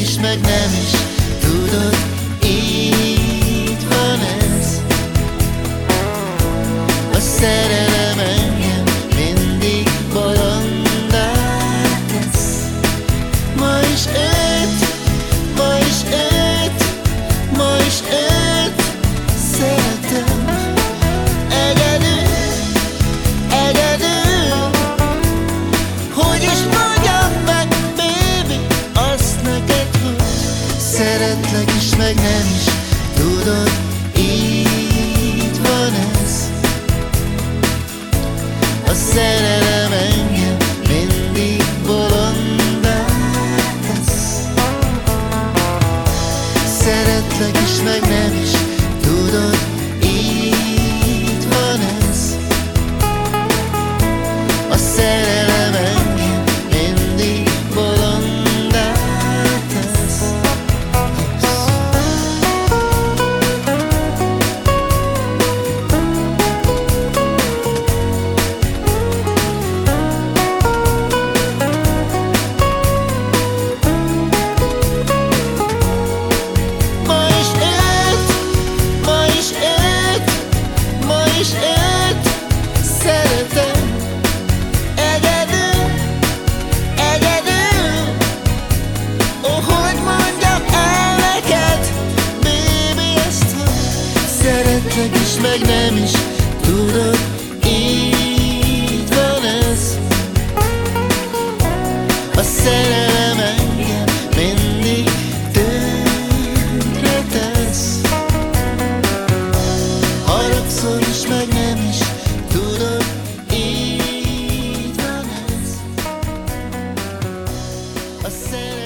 is, meg nem is. Tudod, így van ez. A szerelem engem mindig bolondá tesz. Ma is őt, ma is őt, ma is őt szeretem. Egyedül, egyedül. Hogy is mondjam meg, baby, azt neked, hogy szeretlek is, meg nem is. Tudod, így van ez. A szerelem engem mindig bolondá tesz. Szeretlek is, meg nem is. Tudod, így van ez. A szerelem engem mindig bolondá tesz. Ma is őt, ma is őt, ma is őt szeretem. Egyedül, egyedül. Ó, hogy mondjam el neked, baby, ezt, hogy szeretlek is, meg nem is. Tudod, így van ez. A szerelem engem mindig tönkre tesz. Haragszol is, meg nem is. Tudod, így van ez. A szerelem